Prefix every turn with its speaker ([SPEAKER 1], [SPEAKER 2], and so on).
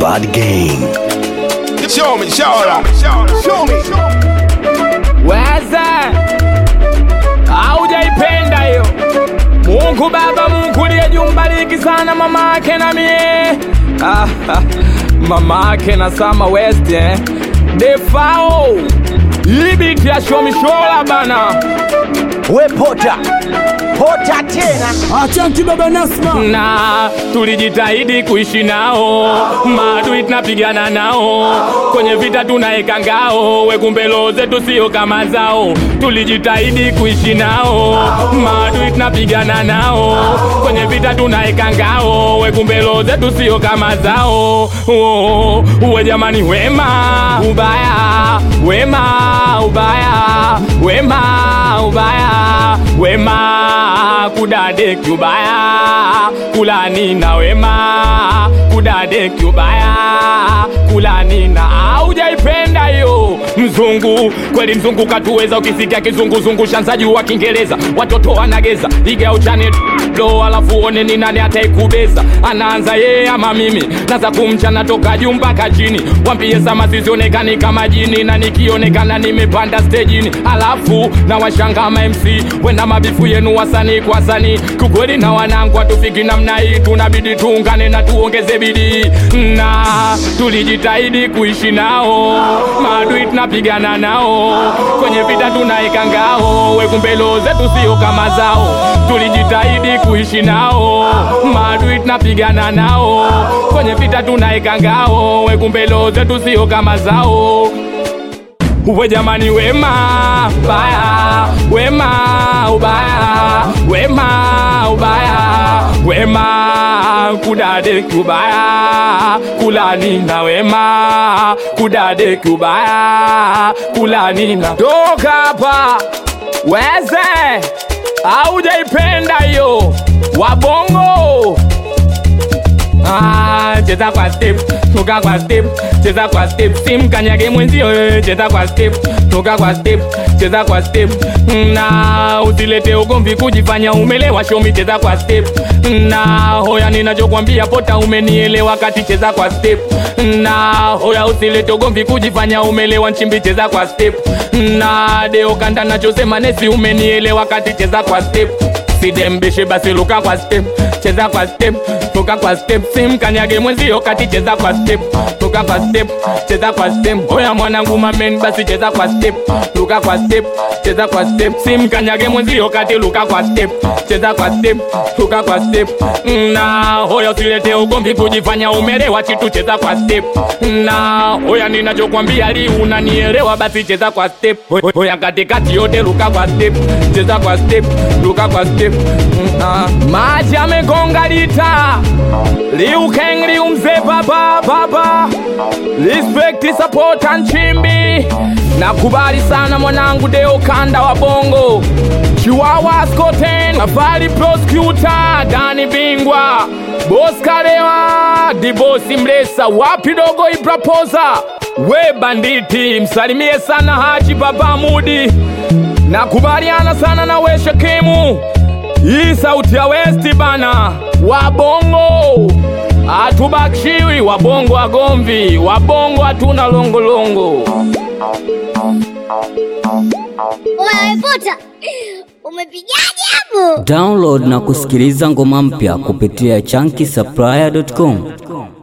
[SPEAKER 1] Bad Gang.
[SPEAKER 2] Show me.
[SPEAKER 3] Weza haujaipenda hiyo. Mungu Baba, Mungu liye jumbariki sana mama ake na mie. Mama ake na Sama West Defao Ibiti ya show me show bana.
[SPEAKER 4] We pota tena.
[SPEAKER 5] Achanki baba Nasma.
[SPEAKER 3] Na tulijitahidi kuishi nao, maadui tunapigana nao, kwenye vita tunaeka ngao, we kumbelo zetu sio kama zao. Tulijitahidi kuishi nao, maadui tunapigana nao, kwenye vita tunaeka ngao, we kumbelo zetu sio kama zao. Uwe jamani, wema ubaya, wema ubaya, wema ubaya, wema kudade kubaya, kulani na wema kudade kubaya, kulani na haujaipenda hiyo. Mzungu kweli, mzungu katuweza, ukisikia kizunguzungu shanzaji wa Kiingereza, watoto wanageza iga uchane do, alafu one ni nani ataikubeza. Anaanza yeye ama mimi, naza kumchana toka juu mpaka chini, wambie sama sisionekani kama jini, na nikionekana nimepanda stage, alafu na washanga MC wena mabifu yenu wasani kwa sani. Kukweli na wanangu atufiki namna hii, tunabidi tuungane na tuongeze bidii. Na tulijitahidi kuishi nao, maadui tunapigana nao, kwenye vita tunaeka ngao, we kumbelo zetu sio kama zao. Tulijitahidi kuishi nao, maadui tunapigana nao, kwenye vita tunaeka ngao, we kumbelo zetu sio kama zao. Uwe jamani, wema ubaya, wema ubaya, wema ubaya, wema kudade kubaya, kulani na wema kudade kubaya, kulani na toka hapa. Weze haujaipenda hiyo wabongo. Cheza kwa step, toka kwa step, cheza kwa step, sim kanyage mwenzio, cheza kwa step, toka kwa step, cheza kwa step. Na usilete ugomvi kujifanya umelewa, show me cheza kwa step. Na hoya ninachokwambia pota umenielewa, kati cheza kwa step. Na hoya usilete ugomvi kujifanya umelewa, nchimbi cheza kwa step. Na deo kanda nachosema nesi umenielewa, kati cheza kwa step. Sidembeshe basi luka kwa step, cheza kwa step, toka kwa step, sim kanyage mwenzio, kati cheza kwa step, toka kwa step, cheza kwa step. Oya mwanangu mamen basi cheza kwa step, luka kwa step, cheza kwa step, sim kanyage mwenzio, kati luka kwa step, cheza kwa step, toka kwa step. Na hoya usilete ugomvi kujifanya umelewa, chitu cheza kwa step. Na hoya ninachokwambia li unanielewa, basi cheza kwa step. Hoya katikati yote luka kwa step, cheza kwa step, luka kwa step. Maji amegonga lita, Liu Kang Liu mzee baba, respect support and chimbi. Nakubali sana mwanangu Deo Kanda wa bongo, Chihuahua Scoten, Afali Prosecutor, Dani Bingwa, Boss Karewa, Dibosi Mlesa, wapi dogo Ibrapoza, we banditi, msalimie sana Haji Baba Mudi. Nakubaliana sana na we Shekemu, hii sauti ya West bana. Wabongo atubakshiwi, wabongo agomvi, wabongo hatuna longolongo.
[SPEAKER 6] Umepota, umepigaje hapo?
[SPEAKER 5] Download na kusikiliza ngoma mpya kupitia chunky supplier.com.